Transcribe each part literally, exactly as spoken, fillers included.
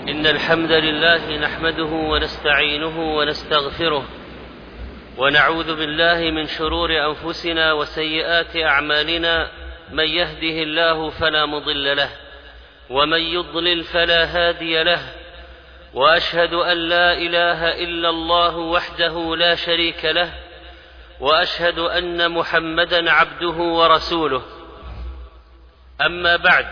إن الحمد لله نحمده ونستعينه ونستغفره ونعوذ بالله من شرور أنفسنا وسيئات أعمالنا. من يهده الله فلا مضل له ومن يضلل فلا هادي له، وأشهد أن لا إله إلا الله وحده لا شريك له، وأشهد أن محمدًا عبده ورسوله. أما بعد،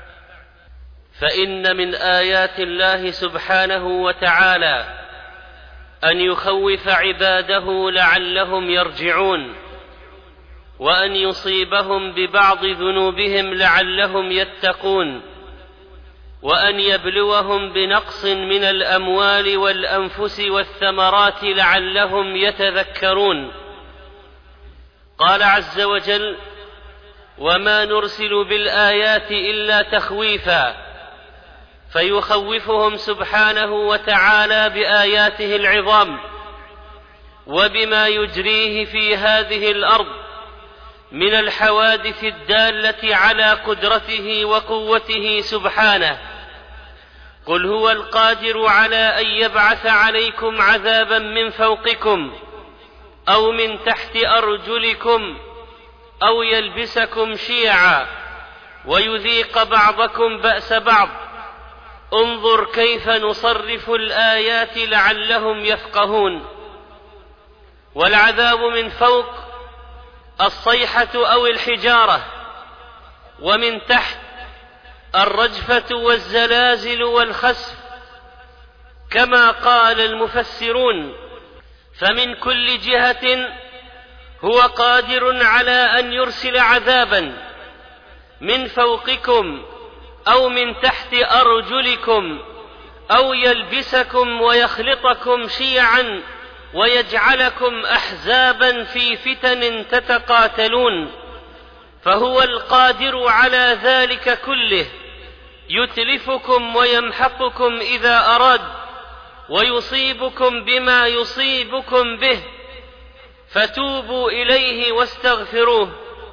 فإن من آيات الله سبحانه وتعالى أن يخوف عباده لعلهم يرجعون، وأن يصيبهم ببعض ذنوبهم لعلهم يتقون، وأن يبلوهم بنقص من الأموال والأنفس والثمرات لعلهم يتذكرون. قال عز وجل: وما نرسل بالآيات إلا تخويفا، فيخوفهم سبحانه وتعالى بآياته العظام وبما يجريه في هذه الأرض من الحوادث الدالة على قدرته وقوته سبحانه. قل هو القادر على أن يبعث عليكم عذابا من فوقكم أو من تحت أرجلكم أو يلبسكم شيعا ويذيق بعضكم بأس بعض. انظر كيف نصرف الآيات لعلهم يفقهون. والعذاب من فوق الصيحة أو الحجارة، ومن تحت الرجفة والزلازل والخسف، كما قال المفسرون. فمن كل جهة هو قادر على أن يرسل عذابا من فوقكم أو من تحت أرجلكم أو يلبسكم ويخلطكم شيعا ويجعلكم أحزابا في فتن تتقاتلون. فهو القادر على ذلك كله، يتلفكم ويمحقكم إذا أراد، ويصيبكم بما يصيبكم به، فتوبوا إليه واستغفروه.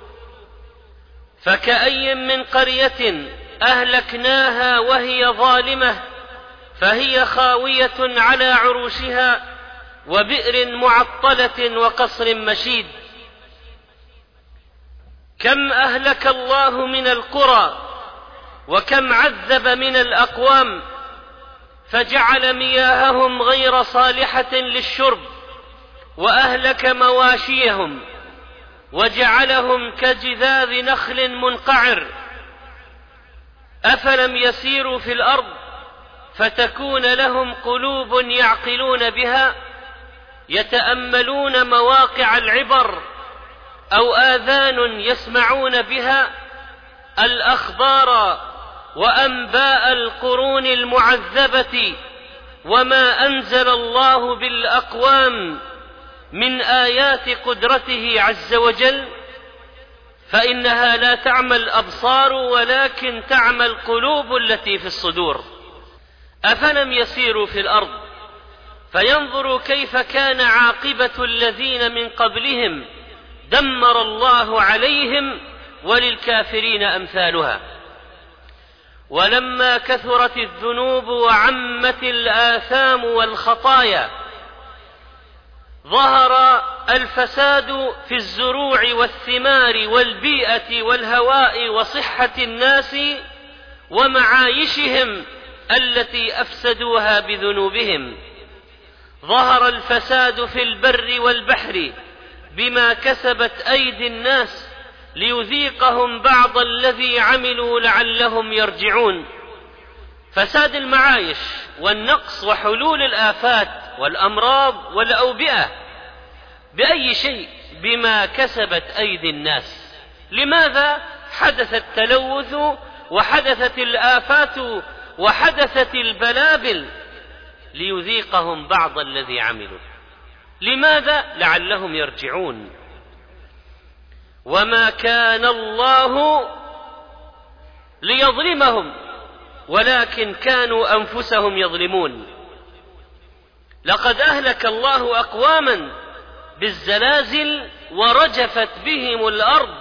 فكأي من قرية أهلكناها وهي ظالمة فهي خاوية على عروشها وبئر معطلة وقصر مشيد. كم أهلك الله من القرى وكم عذب من الأقوام، فجعل مياههم غير صالحة للشرب، وأهلك مواشيهم وجعلهم كجذاذ نخل منقعر. أفلم يسيروا في الأرض فتكون لهم قلوب يعقلون بها يتأملون مواقع العبر، أو آذان يسمعون بها الأخبار وأنباء القرون المعذبة وما أنزل الله بالأقوام من آيات قدرته عز وجل. فإنها لا تعمى الأبصار ولكن تعمى القلوب التي في الصدور. أفلم يسيروا في الأرض فينظروا كيف كان عاقبة الذين من قبلهم، دمر الله عليهم وللكافرين أمثالها. ولما كثرت الذنوب وعمت الآثام والخطايا، ظهر الفساد في الزروع والثمار والبيئة والهواء وصحة الناس ومعايشهم التي أفسدوها بذنوبهم. ظهر الفساد في البر والبحر بما كسبت أيدي الناس ليذيقهم بعض الذي عملوا لعلهم يرجعون. فساد المعايش والنقص وحلول الآفات والأمراض والأوبئة بأي شيء؟ بما كسبت أيدي الناس. لماذا حدث التلوث وحدثت الآفات وحدثت البلابل؟ ليذيقهم بعض الذي عملوا. لماذا؟ لعلهم يرجعون. وما كان الله ليظلمهم ولكن كانوا أنفسهم يظلمون. لقد أهلك الله أقواما بالزلازل ورجفت بهم الأرض،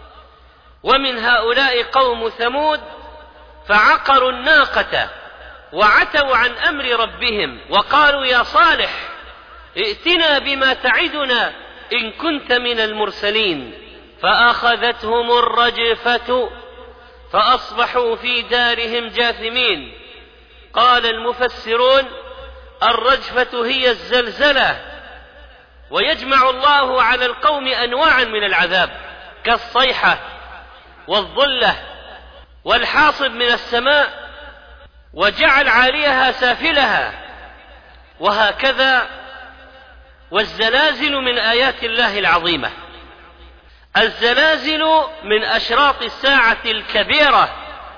ومن هؤلاء قوم ثمود فعقروا الناقة وعتوا عن أمر ربهم وقالوا يا صالح ائتنا بما تعدنا إن كنت من المرسلين فأخذتهم الرجفة فأصبحوا في دارهم جاثمين. قال المفسرون الرجفة هي الزلزلة، ويجمع الله على القوم أنواعا من العذاب كالصيحة والظلة والحاصب من السماء وجعل عاليها سافلها، وهكذا. والزلازل من آيات الله العظيمة. الزلازل من أشراط الساعة الكبيرة.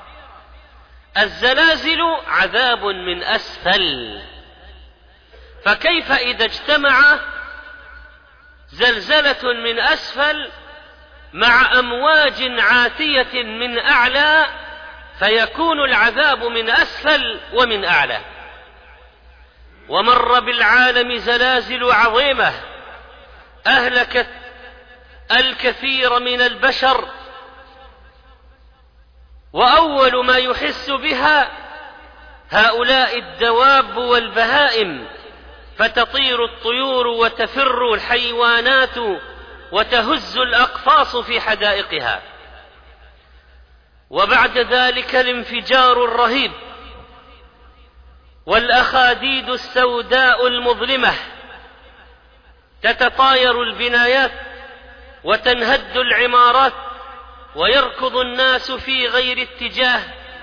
الزلازل عذاب من أسفل، فكيف إذا اجتمع زلزلة من أسفل مع أمواج عاتية من أعلى، فيكون العذاب من أسفل ومن أعلى. ومر بالعالم زلازل عظيمة أهلكت الكثير من البشر، وأول ما يحس بها هؤلاء الدواب والبهائم، فتطير الطيور وتفر الحيوانات وتهز الأقفاص في حدائقها. وبعد ذلك الانفجار الرهيب والأخاديد السوداء المظلمة، تتطاير البنايات وتنهد العمارات ويركض الناس في غير اتجاه،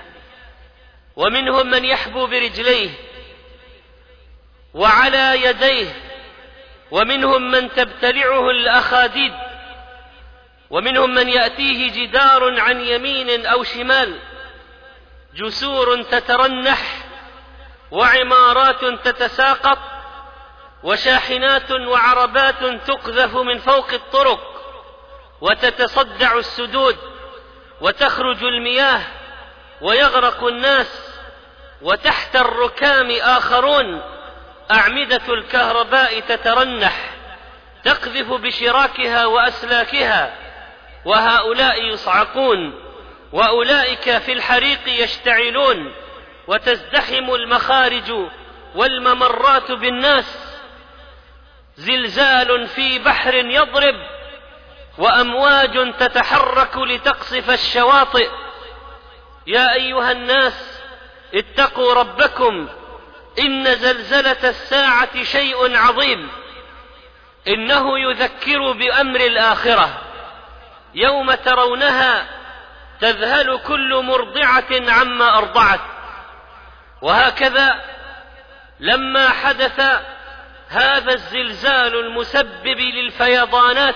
ومنهم من يحبو برجليه وعلى يديه، ومنهم من تبتلعه الأخاديد، ومنهم من يأتيه جدار عن يمين أو شمال، جسور تترنح وعمارات تتساقط وشاحنات وعربات تقذف من فوق الطرق وتتصدع السدود وتخرج المياه ويغرق الناس، وتحت الركام آخرون أعمدة الكهرباء تترنح تقذف بشراكها وأسلاكها، وهؤلاء يصعقون وأولئك في الحريق يشتعلون، وتزدحم المخارج والممرات بالناس. زلزال في بحر يضرب وأمواج تتحرك لتقصف الشواطئ. يا أيها الناس اتقوا ربكم إن زلزلة الساعة شيء عظيم، إنه يذكر بأمر الآخرة، يوم ترونها تذهل كل مرضعة عما أرضعت. وهكذا لما حدث هذا الزلزال المسبب للفيضانات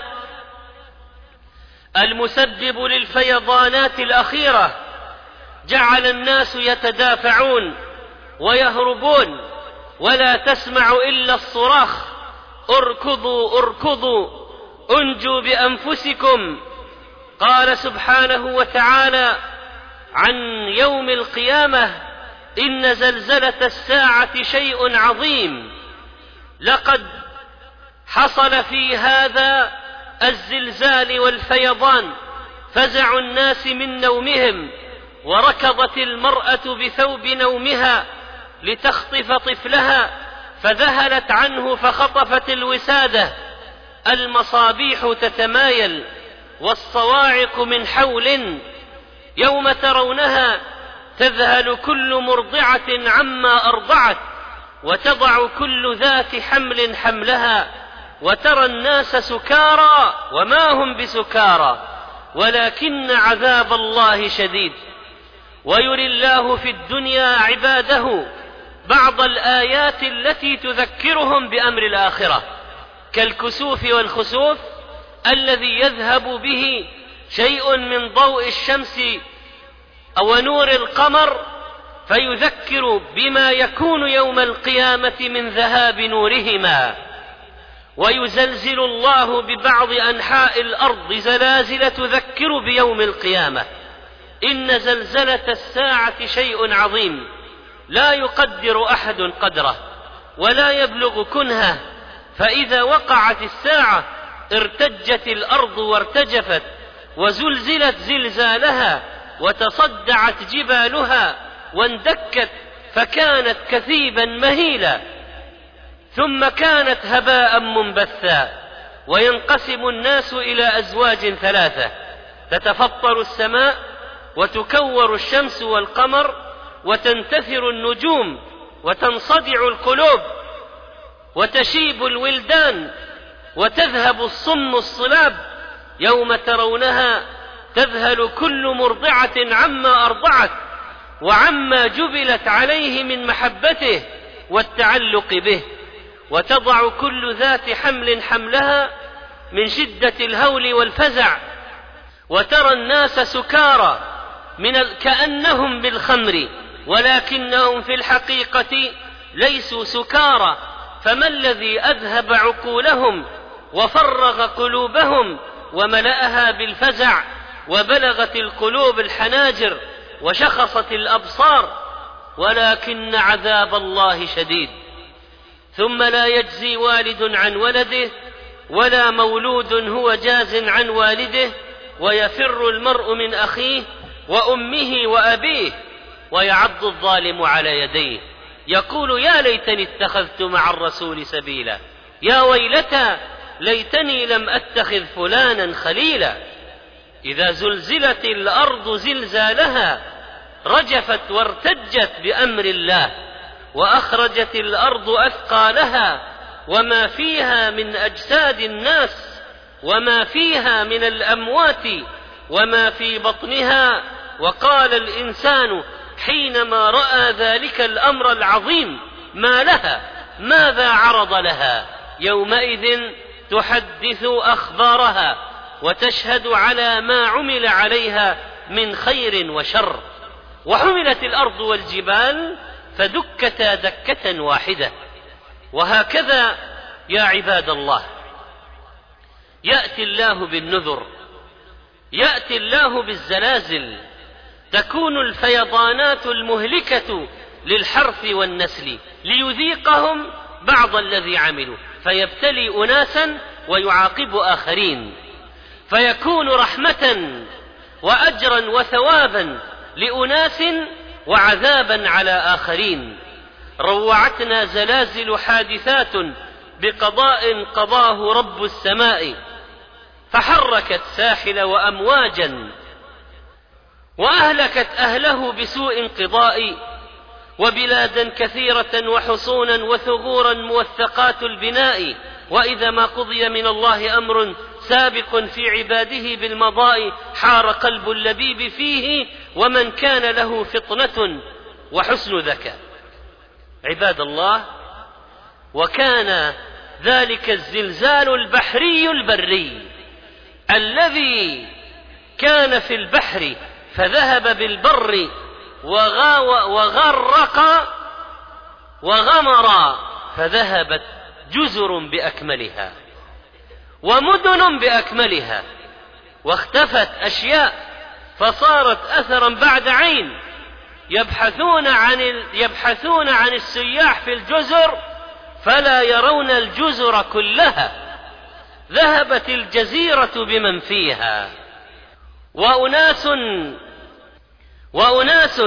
المسبب للفيضانات الأخيرة، جعل الناس يتدافعون ويهربون، ولا تسمع إلا الصراخ: اركضوا اركضوا انجوا بأنفسكم. قال سبحانه وتعالى عن يوم القيامة: إن زلزلة الساعة شيء عظيم. لقد حصل في هذا الزلزال والفيضان فزع الناس من نومهم، وركضت المرأة بثوب نومها لتخطف طفلها فذهلت عنه فخطفت الوسادة. المصابيح تتمايل والصواعق من حول، يوم ترونها تذهل كل مرضعة عما أرضعت وتضع كل ذات حمل حملها، وترى الناس سكارى وما هم بسكارى ولكن عذاب الله شديد. ويري الله في الدنيا عباده بعض الآيات التي تذكرهم بأمر الآخرة، كالكسوف والخسوف الذي يذهب به شيء من ضوء الشمس أو نور القمر، فيذكر بما يكون يوم القيامة من ذهاب نورهما. ويزلزل الله ببعض أنحاء الأرض زلازل تذكر بيوم القيامة. إن زلزلة الساعة شيء عظيم لا يقدر أحد قدره ولا يبلغ كنهه، فإذا وقعت الساعة ارتجت الأرض وارتجفت وزلزلت زلزالها وتصدعت جبالها واندكت، فكانت كثيبا مهيلا، ثم كانت هباء منبثا. وينقسم الناس إلى أزواج ثلاثة: تتفطر السماء، وتكور الشمس والقمر، وتنتثر النجوم، وتنصدع القلوب، وتشيب الولدان، وتذهب الصم الصلاب. يوم ترونها تذهل كل مرضعة عما أرضعت وعما جبلت عليه من محبته والتعلق به، وتضع كل ذات حمل حملها من شدة الهول والفزع. وترى الناس سكارى من ال... كأنهم بالخمر، ولكنهم في الحقيقة ليسوا سكارى. فما الذي أذهب عقولهم وفرغ قلوبهم وملأها بالفزع، وبلغت القلوب الحناجر وشخصت الأبصار؟ ولكن عذاب الله شديد. ثم لا يجزي والد عن ولده، ولا مولود هو جاز عن والده، ويفر المرء من أخيه وأمه وأبيه، ويعض الظالم على يديه يقول: يا ليتني اتخذت مع الرسول سبيلا، يا ويلتى ليتني لم أتخذ فلانا خليلا. إذا زلزلت الأرض زلزالها رجفت وارتجت بأمر الله، وأخرجت الأرض أثقالها وما فيها من أجساد الناس وما فيها من الأموات وما في بطنها. وقال الإنسان حينما رأى ذلك الأمر العظيم: ما لها، ماذا عرض لها؟ يومئذ تحدث أخبارها وتشهد على ما عمل عليها من خير وشر. وحملت الأرض والجبال فدكتا دكة واحدة. وهكذا يا عباد الله يأتي الله بالنذر، يأتي الله بالزلازل، تكون الفيضانات المهلكة للحرث والنسل ليذيقهم بعض الذي عملوا، فيبتلي أناسا ويعاقب آخرين، فيكون رحمة وأجرا وثوابا لأناس وعذابا على آخرين. روعتنا زلازل حادثات بقضاء قضاه رب السماء، فحركت ساحل وأمواجا، وأهلكت أهله بسوء انقضاء، وبلادا كثيرة وحصونا وثغورا موثقات البناء. وإذا ما قضي من الله أمر سابق في عباده بالمضاء، حار قلب اللبيب فيه ومن كان له فطنة وحسن ذكاء. عباد الله، وكان ذلك الزلزال البحري البري الذي كان في البحر فذهب بالبر وغرق وغمر، فذهبت جزر بأكملها ومدن بأكملها، واختفت أشياء فصارت أثرا بعد عين. يبحثون عن يبحثون عن السياح في الجزر فلا يرون الجزر كلها، ذهبت الجزيرة بمن فيها. وأناس وأناس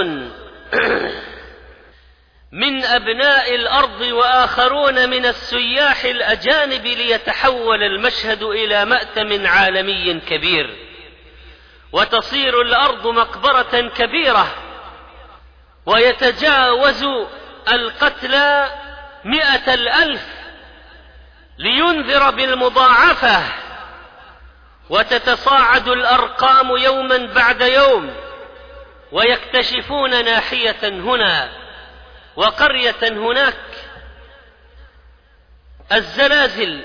من أبناء الأرض وآخرون من السياح الأجانب ليتحول المشهد إلى مأتم عالمي كبير، وتصير الأرض مقبرة كبيرة، ويتجاوز القتلى مئة الألف لينذر بالمضاعفة، وتتصاعد الأرقام يوما بعد يوم، ويكتشفون ناحية هنا وقرية هناك. الزلازل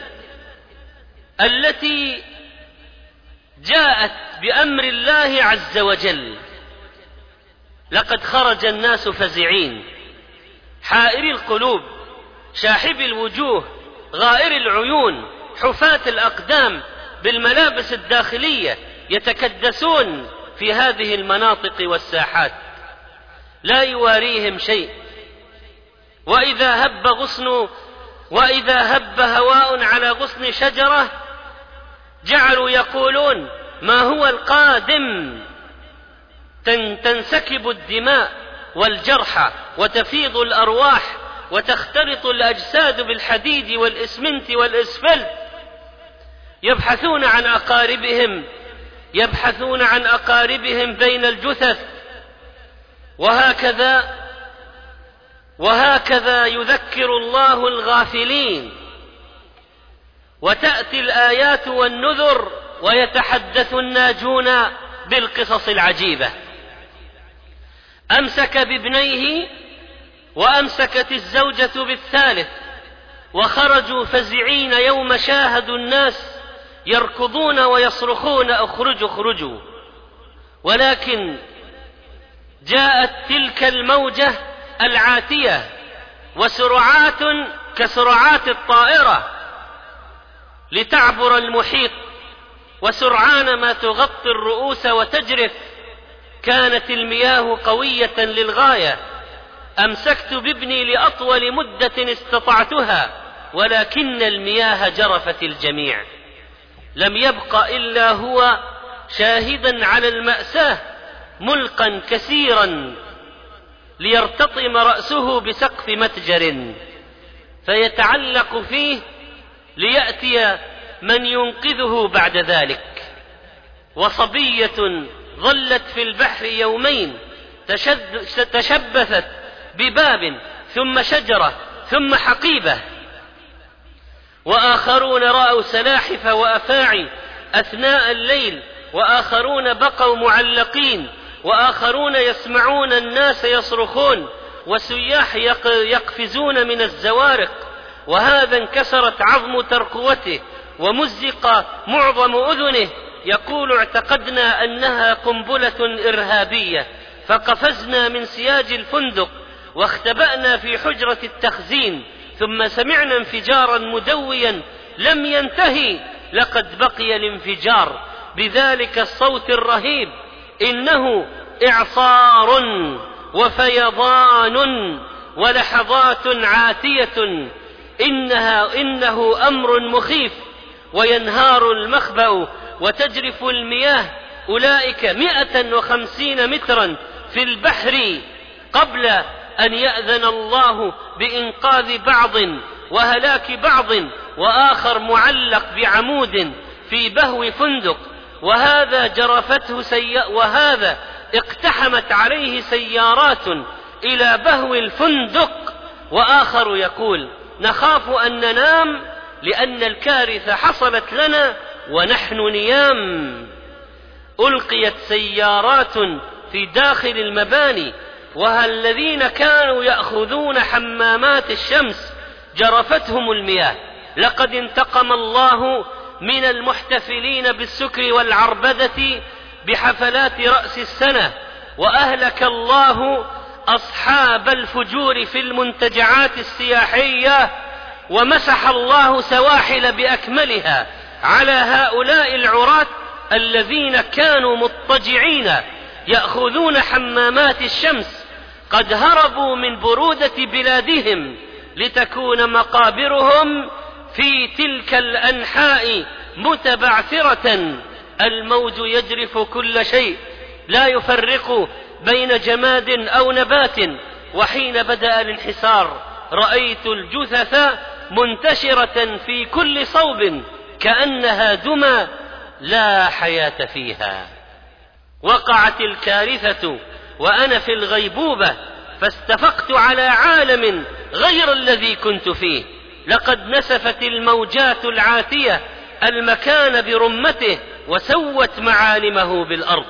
التي جاءت بأمر الله عز وجل، لقد خرج الناس فزعين، حائري القلوب، شاحبي الوجوه، غائر العيون، حفاة الأقدام بالملابس الداخلية، يتكدسون في هذه المناطق والساحات، لا يواريهم شيء. وإذا هب غصن وإذا هب هواء على غصن شجرة جعلوا يقولون: ما هو القادم؟ تنسكب الدماء والجرحى وتفيض الأرواح وتختلط الأجساد بالحديد والإسمنت والإسفلت. يبحثون عن أقاربهم يبحثون عن أقاربهم بين الجثث. وهكذا وهكذا يذكر الله الغافلين، وتأتي الآيات والنذر ويتحدث الناجون بالقصص العجيبة. أمسك بابنيه وأمسكت الزوجة بالثالث، وخرجوا فزعين يوم شاهدوا الناس يركضون ويصرخون اخرجوا اخرجوا. ولكن جاءت تلك الموجة العاتية وسرعات كسرعات الطائرة لتعبر المحيط، وسرعان ما تغطي الرؤوس وتجرف. كانت المياه قوية للغاية. أمسكت بابني لأطول مدة استطعتها، ولكن المياه جرفت الجميع. لم يبق إلا هو شاهدا على المأساة، ملقا كثيرا ليرتطم رأسه بسقف متجر فيتعلق فيه ليأتي من ينقذه بعد ذلك. وصبية ظلت في البحر يومين تشبثت بباب ثم شجرة ثم حقيبة. وآخرون رأوا سلاحف وأفاعي أثناء الليل، وآخرون بقوا معلقين، وآخرون يسمعون الناس يصرخون، وسياح يقفزون من الزوارق. وهذا انكسرت عظم ترقوته ومزق معظم أذنه، يقول اعتقدنا أنها قنبلة إرهابية، فقفزنا من سياج الفندق واختبأنا في حجرة التخزين، ثم سمعنا انفجارا مدويا لم ينتهي، لقد بقي الانفجار بذلك الصوت الرهيب. إنه إعصار وفيضان ولحظات عاتية، إنها إنه أمر مخيف. وينهار المخبأ وتجرف المياه، أولئك مئة وخمسين مترا في البحر قبل أن يأذن الله بإنقاذ بعض وهلاك بعض، وآخر معلق بعمود في بهو فندق. وهذا جرفته سي... وهذا اقتحمت عليه سيارات إلى بهو الفندق. وآخر يقول نخاف أن ننام لأن الكارثة حصلت لنا ونحن نيام. ألقيت سيارات في داخل المباني، والذين كانوا يأخذون حمامات الشمس جرفتهم المياه. لقد انتقم الله من المحتفلين بالسكر والعربدة بحفلات رأس السنة، وأهلك الله أصحاب الفجور في المنتجعات السياحية، ومسح الله سواحل بأكملها على هؤلاء العراة الذين كانوا مضطجعين يأخذون حمامات الشمس. قد هربوا من برودة بلادهم لتكون مقابرهم في تلك الأنحاء متبعثرة. الموج يجرف كل شيء، لا يفرق بين جماد أو نبات. وحين بدأ الانحسار رأيت الجثث منتشرة في كل صوب كأنها دمى لا حياة فيها. وقعت الكارثة وأنا في الغيبوبة، فاستفقت على عالم غير الذي كنت فيه. لقد نسفت الموجات العاتية المكان برمته وسوت معالمه بالأرض.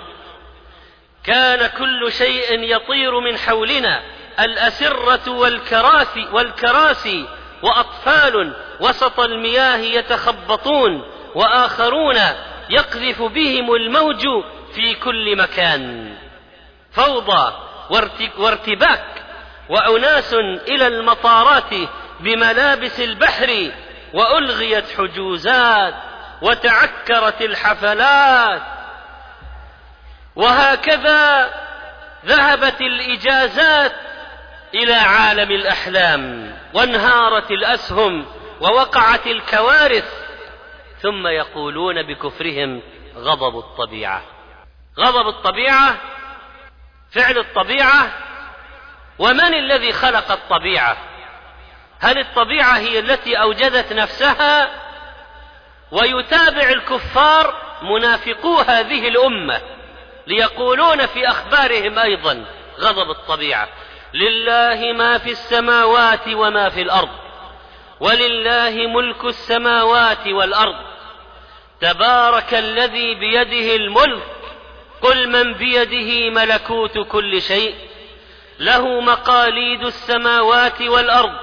كان كل شيء يطير من حولنا، الأسرة والكراسي, والكراسي وأطفال وسط المياه يتخبطون، وآخرون يقذف بهم الموج في كل مكان. فوضى وارتباك، وأناس إلى المطارات بملابس البحر، وألغيت حجوزات وتعكرت الحفلات. وهكذا ذهبت الإجازات إلى عالم الأحلام، وانهارت الأسهم ووقعت الكوارث. ثم يقولون بكفرهم غضب الطبيعة. غضب الطبيعة، فعل الطبيعة ومن الذي خلق الطبيعة؟ هل الطبيعة هي التي أوجدت نفسها؟ ويتابع الكفار منافقو هذه الأمة ليقولون في أخبارهم أيضا غضب الطبيعة: لله ما في السماوات وما في الأرض، ولله ملك السماوات والأرض، تبارك الذي بيده الملك، قل من بيده ملكوت كل شيء، له مقاليد السماوات والأرض،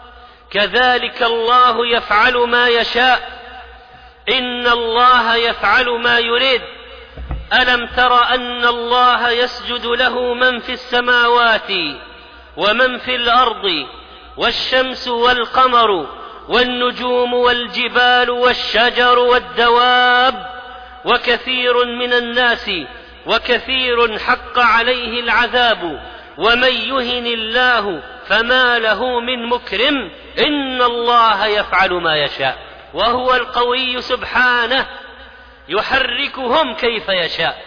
كذلك الله يفعل ما يشاء، إن الله يفعل ما يريد. ألم تر أن الله يسجد له من في السماوات ومن في الأرض، والشمس والقمر والنجوم والجبال والشجر والدواب، وكثير من الناس وكثير حق عليه العذاب، ومن يهن الله فما له من مكرم، إن الله يفعل ما يشاء، وهو القوي سبحانه، يحركهم كيف يشاء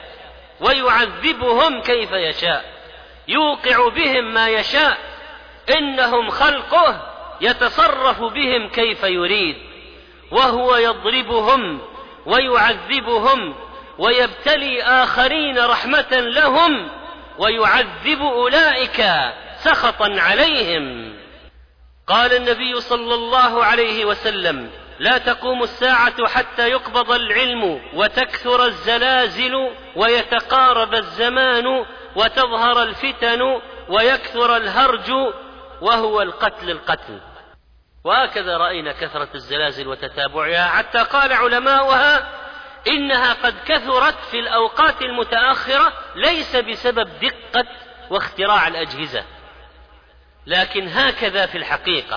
ويعذبهم كيف يشاء، يوقع بهم ما يشاء، إنهم خلقه يتصرف بهم كيف يريد، وهو يضربهم ويعذبهم ويبتلي آخرين رحمة لهم، ويعذب أولئك سخطا عليهم. قال النبي صلى الله عليه وسلم: لا تقوم الساعة حتى يقبض العلم وتكثر الزلازل ويتقارب الزمان وتظهر الفتن ويكثر الهرج وهو القتل القتل. وهكذا رأينا كثرة الزلازل وتتابعها، حتى قال علماؤها إنها قد كثرت في الأوقات المتأخرة ليس بسبب دقة واختراع الأجهزة، لكن هكذا في الحقيقة.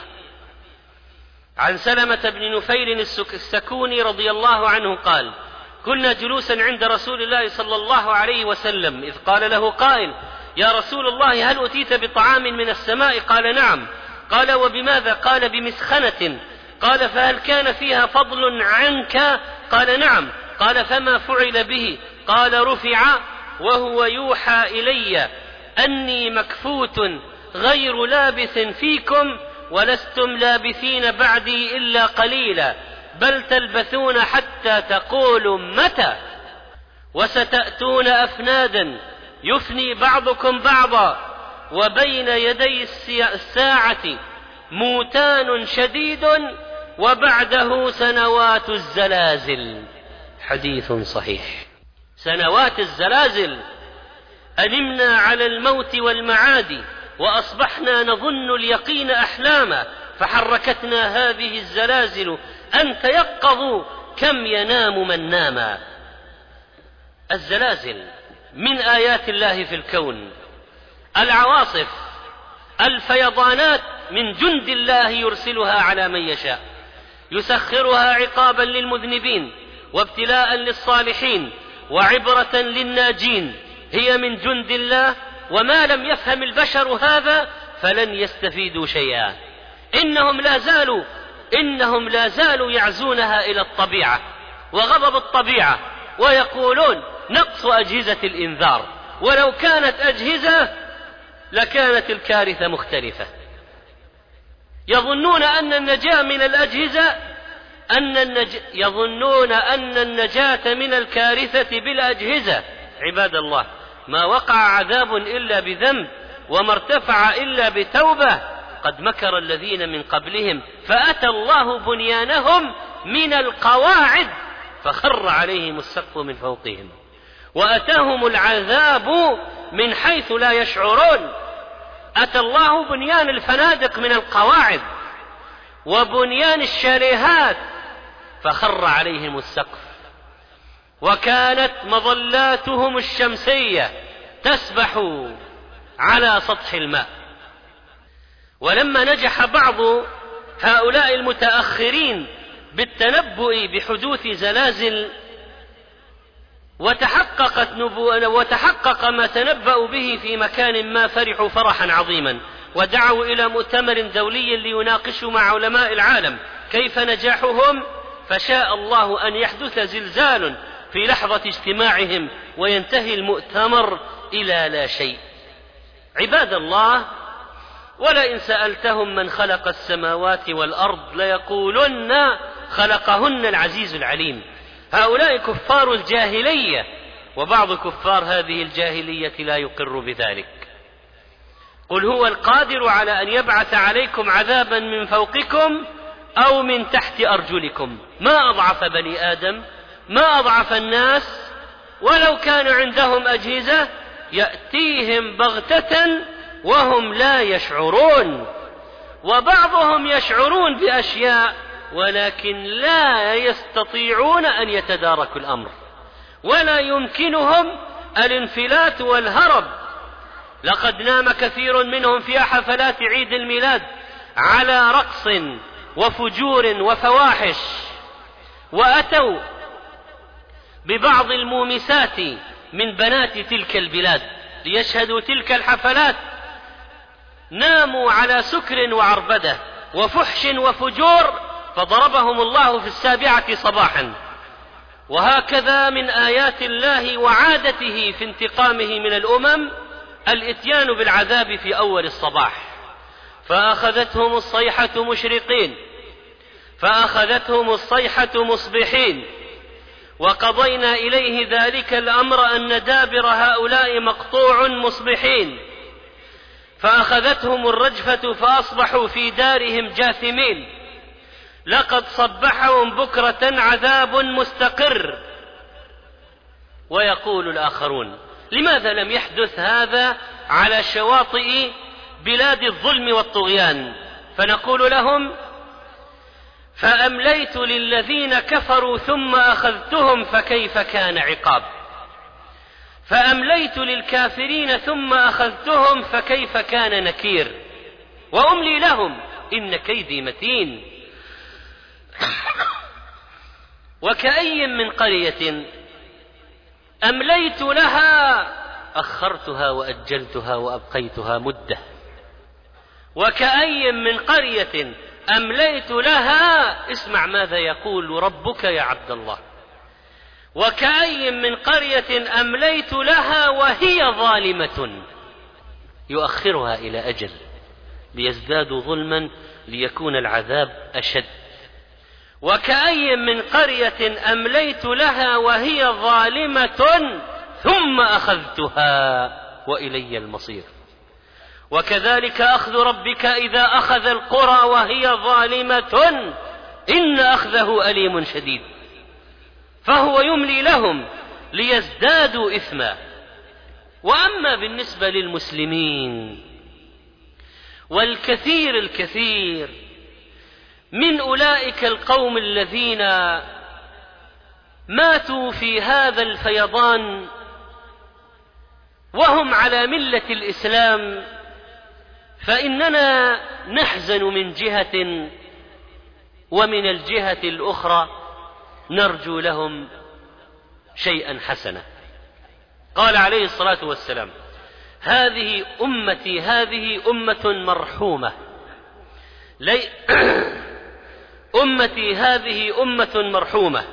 عن سلمة بن نفيل السكوني رضي الله عنه قال: كنا جلوسا عند رسول الله صلى الله عليه وسلم إذ قال له قائل: يا رسول الله هل أتيت بطعام من السماء؟ قال: نعم. قال: وبماذا؟ قال: بمسخنة. قال: فهل كان فيها فضل عنك؟ قال: نعم. قال: فما فعل به؟ قال: رفع وهو يوحى إلي أني مكفوت غير لابث فيكم، ولستم لابثين بعدي إلا قليلا، بل تلبثون حتى تقولوا متى، وستأتون أفنادا يفني بعضكم بعضا، وبين يدي الساعة موتان شديد، وبعده سنوات الزلازل. حديث صحيح. سنوات الزلازل، أنمنا على الموت والمعاد، وأصبحنا نظن اليقين أحلاما، فحركتنا هذه الزلازل أن تيقظوا كم ينام من نام. الزلازل من آيات الله في الكون، العواصف، الفيضانات من جند الله يرسلها على من يشاء، يسخرها عقابا للمذنبين وابتلاء للصالحين وعبرة للناجين. هي من جند الله، وما لم يفهم البشر هذا فلن يستفيدوا شيئا. إنهم لا زالوا إنهم لا زالوا يعزونها إلى الطبيعة وغضب الطبيعة، ويقولون نقص أجهزة الإنذار، ولو كانت أجهزة لكانت الكارثة مختلفة. يظنون أن النجاة من الأجهزة أن النج... يظنون أن النجاة من الكارثة بالأجهزة. عباد الله، ما وقع عذاب إلا بذنب، وما ارتفع إلا بتوبة. قد مكر الذين من قبلهم فأتى الله بنيانهم من القواعد فخر عليهم السقف من فوقهم، وأتاهم العذاب من حيث لا يشعرون. أتى الله بنيان الفنادق من القواعد وبنيان الشاليهات فخر عليهم السقف، وكانت مظلاتهم الشمسية تسبح على سطح الماء. ولما نجح بعض هؤلاء المتأخرين بالتنبؤ بحدوث زلازل، وتحققت نبوءة وتحقق ما تنبأوا به في مكان ما، فرحوا فرحا عظيما، ودعوا إلى مؤتمر دولي ليناقشوا مع علماء العالم كيف نجاحهم، فشاء الله أن يحدث زلزال في لحظة اجتماعهم وينتهي المؤتمر إلى لا شيء. عباد الله، ولئن سألتهم من خلق السماوات والأرض ليقولن خلقهن العزيز العليم. هؤلاء كفار الجاهلية، وبعض كفار هذه الجاهلية لا يقر بذلك. قل هو القادر على أن يبعث عليكم عذابا من فوقكم أو من تحت أرجلكم. ما أضعف بني آدم، ما أضعف الناس، ولو كان عندهم أجهزة يأتيهم بغتة وهم لا يشعرون. وبعضهم يشعرون بأشياء ولكن لا يستطيعون أن يتداركوا الأمر، ولا يمكنهم الانفلات والهرب. لقد نام كثير منهم في حفلات عيد الميلاد على رقص وفجور وفواحش، وأتوا ببعض المومسات من بنات تلك البلاد ليشهدوا تلك الحفلات، ناموا على سكر وعربدة وفحش وفجور، فضربهم الله في السابعة صباحا. وهكذا من آيات الله وعادته في انتقامه من الأمم الإتيان بالعذاب في أول الصباح. فأخذتهم الصيحة مشرقين، فأخذتهم الصيحة مصبحين، وقضينا إليه ذلك الأمر أن دابر هؤلاء مقطوع مصبحين. فأخذتهم الرجفة فأصبحوا في دارهم جاثمين. لقد صبحهم بكرة عذاب مستقر. ويقول الآخرون: لماذا لم يحدث هذا على شواطئ بلاد الظلم والطغيان؟ فنقول لهم: فأمليت للذين كفروا ثم أخذتهم فكيف كان عقاب. فأمليت للكافرين ثم أخذتهم فكيف كان نكير. وأملي لهم إن كيدي متين. وكأي من قرية أمليت لها أخرتها وأجلتها وأبقيتها مدة. وكأي من قرية أمليت لها، اسمع ماذا يقول ربك يا عبد الله: وكأي من قرية أمليت لها وهي ظالمة، يؤخرها إلى أجل ليزدادوا ظلما ليكون العذاب أشد. وكأي من قرية أمليت لها وهي ظالمة ثم أخذتها وإلي المصير. وكذلك أخذ ربك إذا أخذ القرى وهي ظالمة إن أخذه أليم شديد. فهو يملي لهم ليزدادوا إثما. وأما بالنسبة للمسلمين والكثير الكثير من أولئك القوم الذين ماتوا في هذا الفيضان وهم على ملة الإسلام، فإننا نحزن من جهة، ومن الجهة الأخرى نرجو لهم شيئا حسنا. قال عليه الصلاة والسلام: هذه أمتي هذه أمة مرحومة لي أمتي هذه أمة مرحومة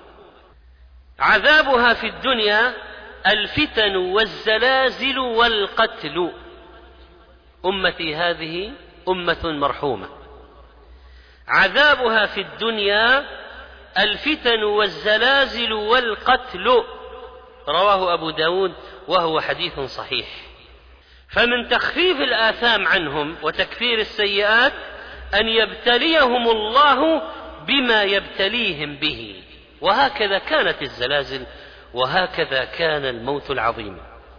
عذابها في الدنيا الفتن والزلازل والقتل. أمتي هذه أمة مرحومة عذابها في الدنيا الفتن والزلازل والقتل. رواه أبو داود وهو حديث صحيح. فمن تخفيف الآثام عنهم وتكفير السيئات أن يبتليهم الله بما يبتليهم به. وهكذا كانت الزلازل، وهكذا كان الموت العظيم.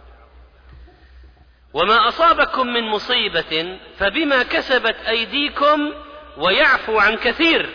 وما أصابكم من مصيبة فبما كسبت أيديكم ويعفو عن كثير.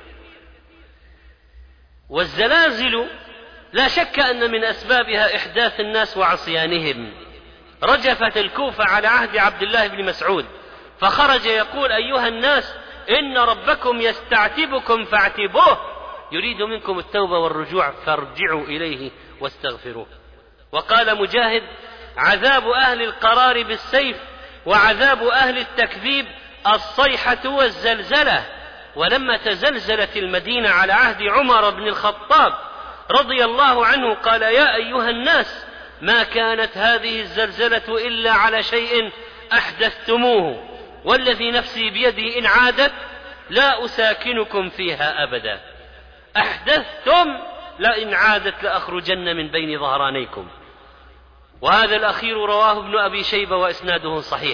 والزلازل لا شك أن من أسبابها إحداث الناس وعصيانهم. رجفت الكوفة على عهد عبد الله بن مسعود، فخرج يقول: أيها الناس إن ربكم يستعتبكم فاعتبوه، يريد منكم التوبة والرجوع فارجعوا إليه واستغفروه. وقال مجاهد: عذاب أهل القرار بالسيف، وعذاب أهل التكذيب الصيحة والزلزلة. ولما تزلزلت المدينة على عهد عمر بن الخطاب رضي الله عنه قال: يا أيها الناس ما كانت هذه الزلزلة إلا على شيء أحدثتموه، والذي نفسي بيده إن عادت لا أساكنكم فيها أبدا، أحدثتم لئن عادت لأخرجن من بين ظهرانيكم. وهذا الأخير رواه ابن أبي شيبة وإسناده صحيح.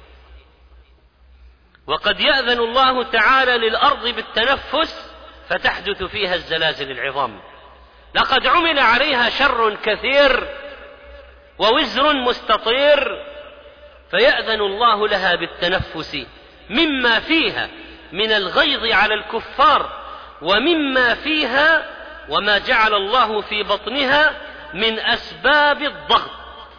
وقد يأذن الله تعالى للأرض بالتنفس فتحدث فيها الزلازل العظام، لقد عمل عليها شر كثير ووزر مستطير، فيأذن الله لها بالتنفس مما فيها من الغيظ على الكفار، ومما فيها وما جعل الله في بطنها من أسباب الضغط،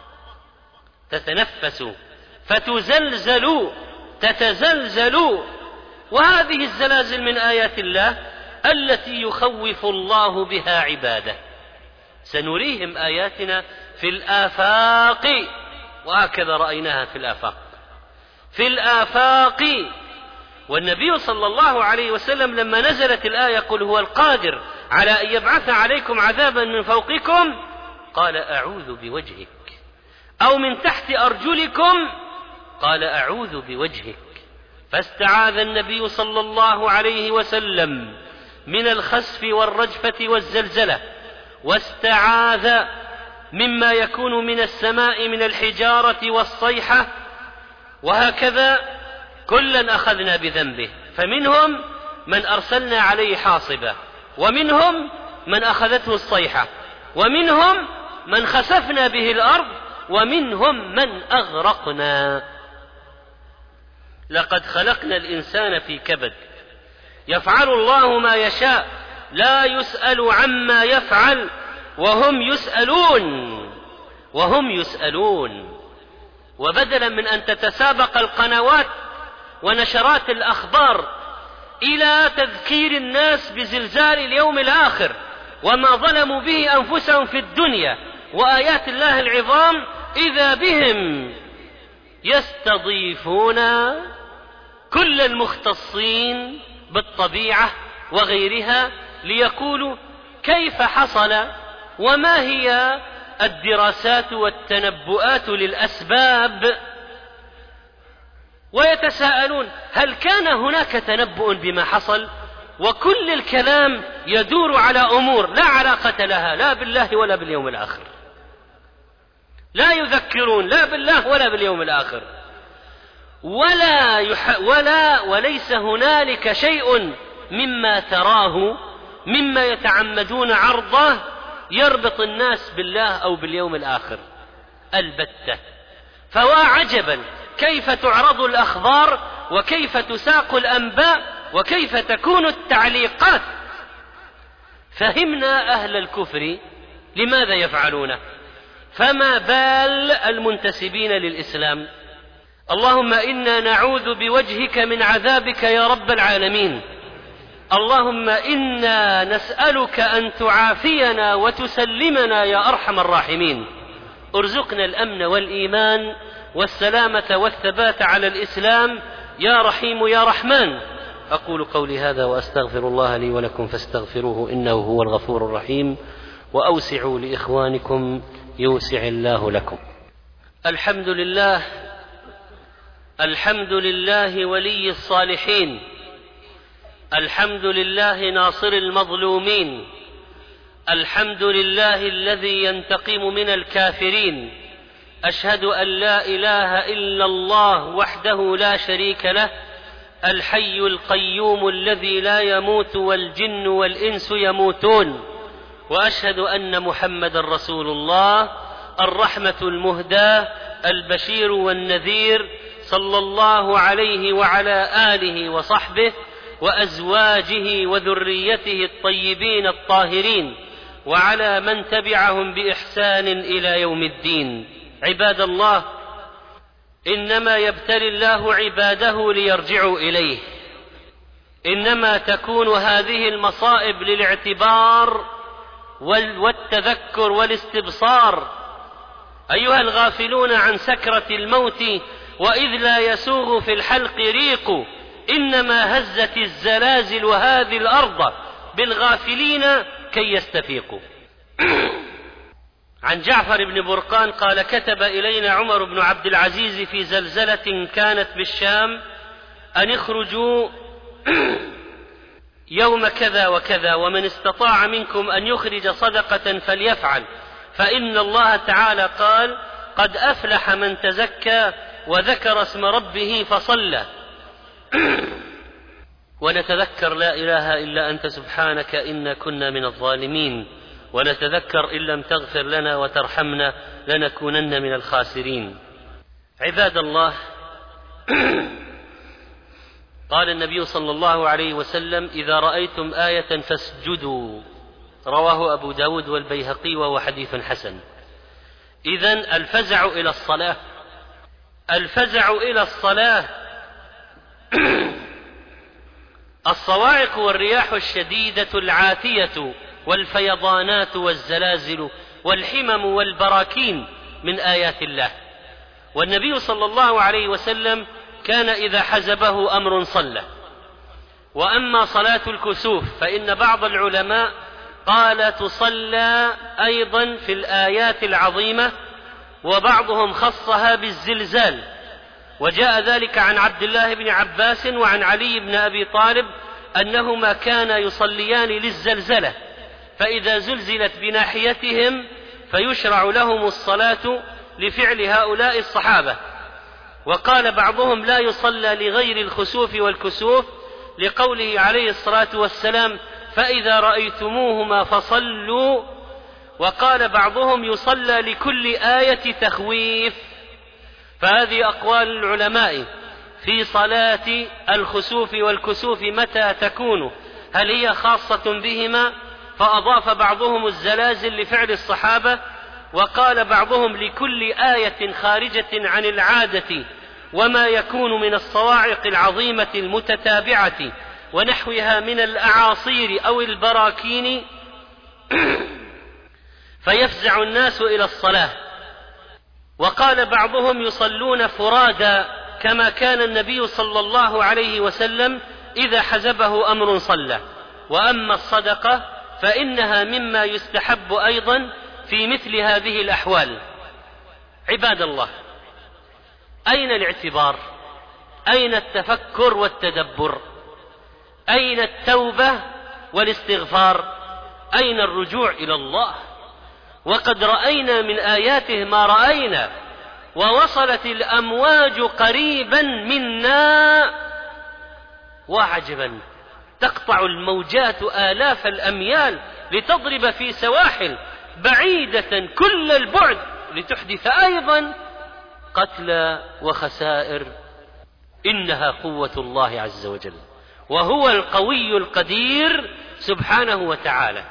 تتنفس فتزلزل تتزلزل. وهذه الزلازل من آيات الله التي يخوف الله بها عباده. سنريهم آياتنا في الآفاق، وهكذا رأيناها في الآفاق في الآفاق. والنبي صلى الله عليه وسلم لما نزلت الآية قل هو القادر على أن يبعث عليكم عذابا من فوقكم قال أعوذ بوجهك، أو من تحت أرجلكم قال أعوذ بوجهك. فاستعاذ النبي صلى الله عليه وسلم من الخسف والرجفة والزلزلة، واستعاذ مما يكون من السماء من الحجارة والصيحة، وهكذا كلا أخذنا بذنبه، فمنهم من أرسلنا عليه حاصبا، ومنهم من أخذته الصيحة، ومنهم من خسفنا به الأرض، ومنهم من أغرقنا. لقد خلقنا الإنسان في كبد، يفعل الله ما يشاء، لا يسأل عما يفعل وهم يسألون وهم يسألون. وبدلا من أن تتسابق القنوات ونشرات الأخبار إلى تذكير الناس بزلزال اليوم الآخر وما ظلموا به أنفسهم في الدنيا وآيات الله العظام، إذا بهم يستضيفون كل المختصين بالطبيعة وغيرها ليقولوا كيف حصل، وما هي الدراسات والتنبؤات للأسباب، ويتساءلون هل كان هناك تنبؤ بما حصل؟ وكل الكلام يدور على أمور لا علاقة لها لا بالله ولا باليوم الآخر، لا يذكرون لا بالله ولا باليوم الآخر، ولا, يح... ولا وليس هنالك شيء مما تراه مما يتعمدون عرضه يربط الناس بالله أو باليوم الآخر البتة. فوا عجبا كيف تعرض الأخبار، وكيف تساق الأنباء، وكيف تكون التعليقات. فهمنا أهل الكفر لماذا يفعلونه، فما بال المنتسبين للإسلام. اللهم إنا نعوذ بوجهك من عذابك يا رب العالمين. اللهم إنا نسألك أن تعافينا وتسلمنا يا أرحم الراحمين. ارزقنا الأمن والإيمان والسلامة والثبات على الإسلام يا رحيم يا رحمن. أقول قولي هذا وأستغفر الله لي ولكم فاستغفروه إنه هو الغفور الرحيم، وأوسعوا لإخوانكم يوسع الله لكم. الحمد لله الحمد لله ولي الصالحين، الحمد لله ناصر المظلومين، الحمد لله الذي ينتقم من الكافرين. أشهد أن لا إله إلا الله وحده لا شريك له، الحي القيوم الذي لا يموت والجن والإنس يموتون. وأشهد أن محمدا رسول الله، الرحمة المهداة، البشير والنذير، صلى الله عليه وعلى آله وصحبه وأزواجه وذريته الطيبين الطاهرين، وعلى من تبعهم بإحسان إلى يوم الدين. عباد الله، إنما يبتلي الله عباده ليرجعوا إليه، إنما تكون هذه المصائب للاعتبار والتذكر والاستبصار. أيها الغافلون عن سكرة الموت وإذ لا يسوغ في الحلق ريق، إنما هزت الزلازل هذه الأرض بالغافلين كي يستفيقوا. عن جعفر بن برقان قال: كتب إلينا عمر بن عبد العزيز في زلزلة كانت بالشام أن اخرجوا يوم كذا وكذا، ومن استطاع منكم أن يخرج صدقة فليفعل، فإن الله تعالى قال: قد أفلح من تزكى وذكر اسم ربه فصلى. ونتذكر لا إله إلا أنت سبحانك إنا كنا من الظالمين، ونتذكر إن لم تغفر لنا وترحمنا لنكونن من الخاسرين. عباد الله، قال النبي صلى الله عليه وسلم: إذا رأيتم آية فاسجدوا، رواه أبو داود والبيهقي وهو حديث حسن. إذن الفزع إلى الصلاة، الفزع إلى الصلاة. الصواعق والرياح الشديدة العاتية والفيضانات والزلازل والحمم والبراكين من آيات الله، والنبي صلى الله عليه وسلم كان إذا حزبه أمر صلى. وأما صلاة الكسوف فإن بعض العلماء قال تصلى أيضا في الآيات العظيمة، وبعضهم خصها بالزلزال، وجاء ذلك عن عبد الله بن عباس وعن علي بن أبي طالب أنهما كانا يصليان للزلزلة، فإذا زلزلت بناحيتهم فيشرع لهم الصلاة لفعل هؤلاء الصحابة. وقال بعضهم لا يصلى لغير الخسوف والكسوف لقوله عليه الصلاة والسلام: فإذا رأيتموهما فصلوا. وقال بعضهم يصلى لكل آية تخويف. فهذه أقوال العلماء في صلاة الخسوف والكسوف متى تكون، هل هي خاصة بهما؟ فأضاف بعضهم الزلازل لفعل الصحابة، وقال بعضهم لكل آية خارجة عن العادة وما يكون من الصواعق العظيمة المتتابعة ونحوها من الأعاصير أو البراكين فيفزع الناس إلى الصلاة. وقال بعضهم يصلون فرادا كما كان النبي صلى الله عليه وسلم إذا حزبه أمر صلى. وأما الصدقة فإنها مما يستحب أيضا في مثل هذه الأحوال. عباد الله، أين الاعتبار؟ أين التفكر والتدبر؟ أين التوبة والاستغفار؟ أين الرجوع إلى الله؟ وقد رأينا من آياته ما رأينا، ووصلت الأمواج قريبا منا، وعجبا تقطع الموجات آلاف الأميال لتضرب في سواحل بعيدة كل البعد لتحدث أيضا قتلى وخسائر. إنها قوة الله عز وجل، وهو القوي القدير سبحانه وتعالى.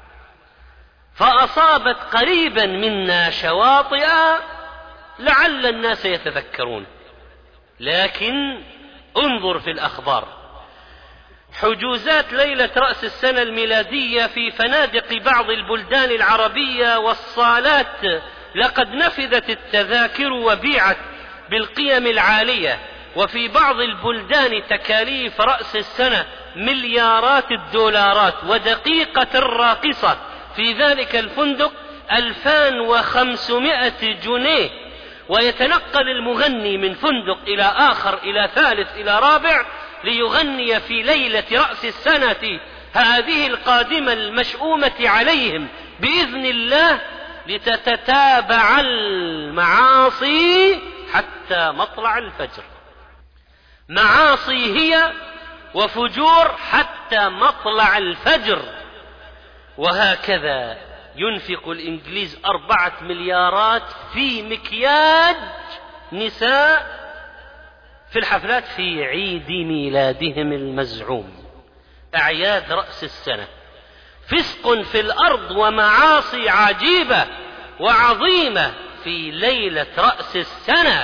فأصابت قريبا منا شواطئ لعل الناس يتذكرون، لكن انظر في الأخبار: حجوزات ليلة رأس السنة الميلادية في فنادق بعض البلدان العربية والصالات لقد نفذت التذاكر وبيعت بالقيم العالية، وفي بعض البلدان تكاليف رأس السنة مليارات الدولارات، ودقيقة راقصة في ذلك الفندق ألفان وخمسمائة جنيه، ويتنقل المغني من فندق إلى آخر إلى ثالث إلى رابع ليغني في ليلة رأس السنة هذه القادمة المشؤومة عليهم بإذن الله، لتتتابع المعاصي حتى مطلع الفجر. معاصي هي وفجور حتى مطلع الفجر. وهكذا ينفق الإنجليز أربعة مليارات في مكياج نساء في الحفلات في عيد ميلادهم المزعوم، أعياد رأس السنة. فسق في الأرض ومعاصي عجيبة وعظيمة في ليلة رأس السنة،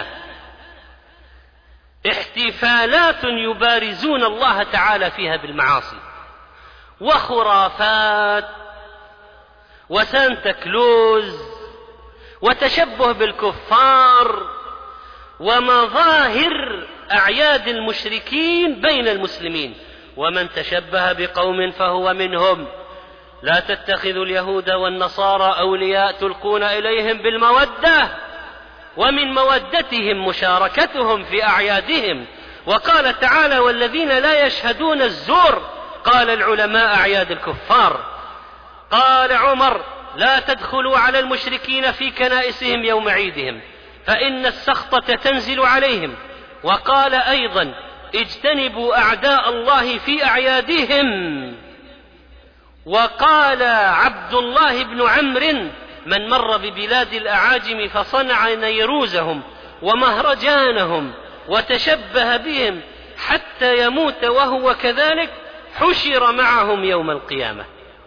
احتفالات يبارزون الله تعالى فيها بالمعاصي، وخرافات وسانتا كلوز وتشبه بالكفار ومظاهر أعياد المشركين بين المسلمين. ومن تشبه بقوم فهو منهم. لا تتخذوا اليهود والنصارى أولياء تلقون إليهم بالمودة، ومن مودتهم مشاركتهم في أعيادهم وقال تعالى والذين لا يشهدون الزور، قال العلماء أعياد الكفار. قال عمر لا تدخلوا على المشركين في كنائسهم يوم عيدهم فإن السخطة تنزل عليهم. وقال أيضا اجتنبوا أعداء الله في أعيادهم. وقال عبد الله بن عمرو من مر ببلاد الأعاجم فصنع نيروزهم ومهرجانهم وتشبه بهم حتى يموت وهو كذلك حشر معهم يوم القيامة.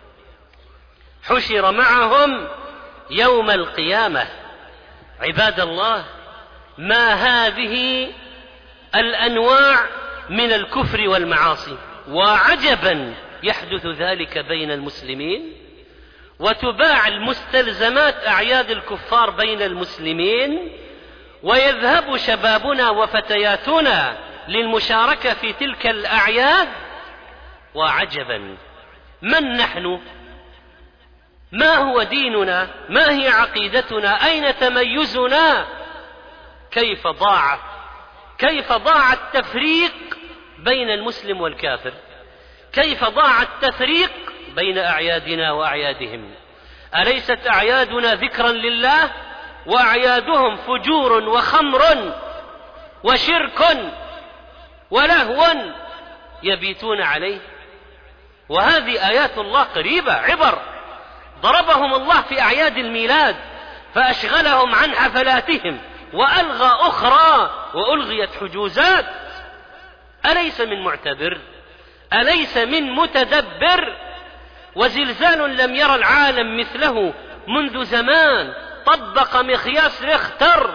حشر معهم يوم القيامة. عباد الله، ما هذه الأنواع من الكفر والمعاصي، وعجبا يحدث ذلك بين المسلمين، وتباع المستلزمات أعياد الكفار بين المسلمين، ويذهب شبابنا وفتياتنا للمشاركة في تلك الأعياد. وعجبا، من نحن؟ ما هو ديننا؟ ما هي عقيدتنا؟ أين تميزنا؟ كيف ضاع كيف ضاع التفريق بين المسلم والكافر؟ كيف ضاع التفريق بين أعيادنا وأعيادهم؟ أليست أعيادنا ذكرا لله وأعيادهم فجور وخمر وشرك ولهو يبيتون عليه؟ وهذه آيات الله قريبة، عبر ضربهم الله في أعياد الميلاد فأشغلهم عن حفلاتهم وألغى أخرى وألغيت حجوزات. أليس من معتبر؟ أليس من متدبر؟ وزلزال لم يرى العالم مثله منذ زمان، طبق مخياس ريختر.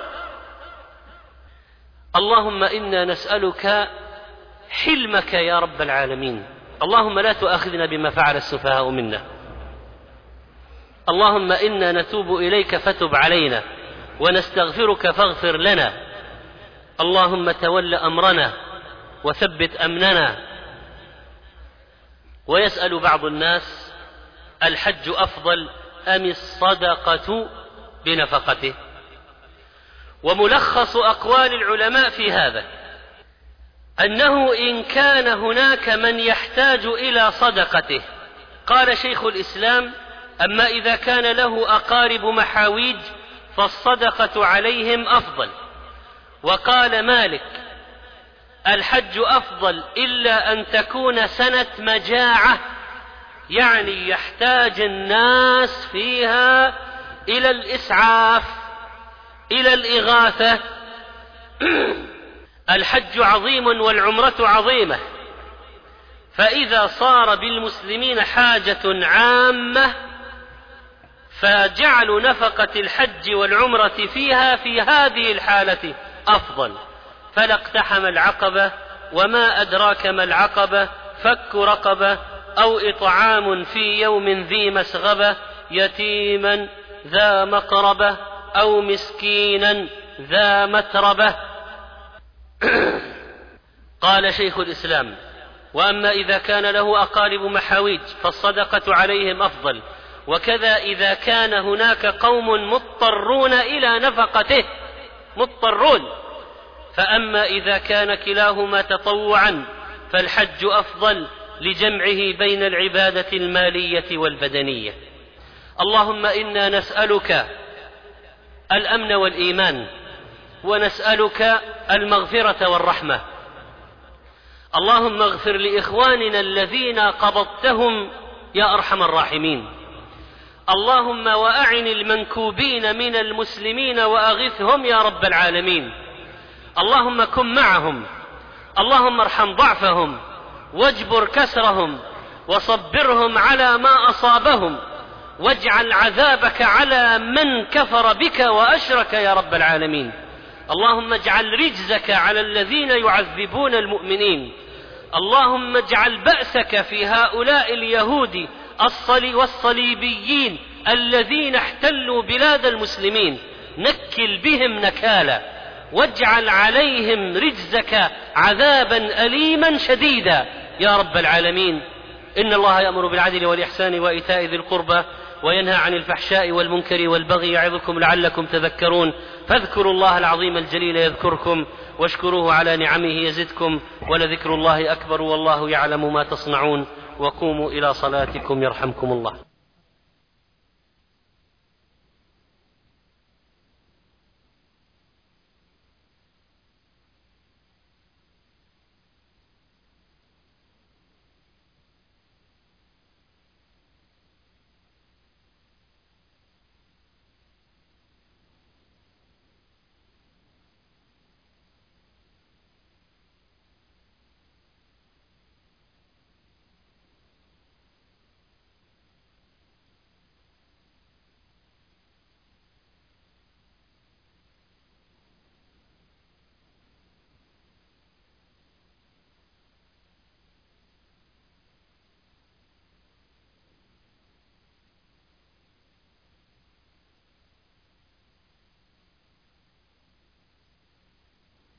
اللهم إنا نسألك حلمك يا رب العالمين. اللهم لا تؤاخذنا بما فعل السفهاء منا. اللهم إنا نتوب إليك فتب علينا، ونستغفرك فاغفر لنا. اللهم تول أمرنا وثبت أمننا. ويسأل بعض الناس الحج أفضل أم الصدقة بنفقته؟ وملخص أقوال العلماء في هذا أنه إن كان هناك من يحتاج إلى صدقته، قال شيخ الإسلام: أما إذا كان له أقارب محاويج فالصدقة عليهم أفضل. وقال مالك: الحج أفضل إلا أن تكون سنة مجاعة، يعني يحتاج الناس فيها إلى الإسعاف، إلى الإغاثة. الحج عظيم والعمرة عظيمة، فإذا صار بالمسلمين حاجة عامة فجعل نفقة الحج والعمرة فيها في هذه الحالة أفضل. فلا اقتحم العقبة، وما أدراك ما العقبة، فك رقبة أو إطعام في يوم ذي مسغبة، يتيما ذا مقربة أو مسكينا ذا متربة. قال شيخ الإسلام: وأما إذا كان له أقارب محاويج فالصدقة عليهم أفضل، وكذا إذا كان هناك قوم مضطرون إلى نفقته، مضطرون. فأما إذا كان كلاهما تطوعا فالحج أفضل لجمعه بين العبادة المالية والبدنية. اللهم إنا نسألك الأمن والإيمان، ونسألك المغفرة والرحمة. اللهم اغفر لإخواننا الذين قبضتهم يا أرحم الراحمين. اللهم وأعن المنكوبين من المسلمين وأغثهم يا رب العالمين. اللهم كن معهم، اللهم ارحم ضعفهم واجبر كسرهم وصبرهم على ما أصابهم، واجعل عذابك على من كفر بك وأشرك يا رب العالمين. اللهم اجعل رجزك على الذين يعذبون المؤمنين. اللهم اجعل بأسك في هؤلاء اليهود والصليبيين الذين احتلوا بلاد المسلمين، نكل بهم نكالا، واجعل عليهم رجزك عذابا أليما شديدا يا رب العالمين. إن الله يأمر بالعدل والإحسان وإيتاء ذي القربى وينهى عن الفحشاء والمنكر والبغي يعظكم لعلكم تذكرون. فاذكروا الله العظيم الجليل يذكركم، واشكروه على نعمه يزدكم، ولذكر الله أكبر والله يعلم ما تصنعون. وقوموا إلى صلاتكم يرحمكم الله.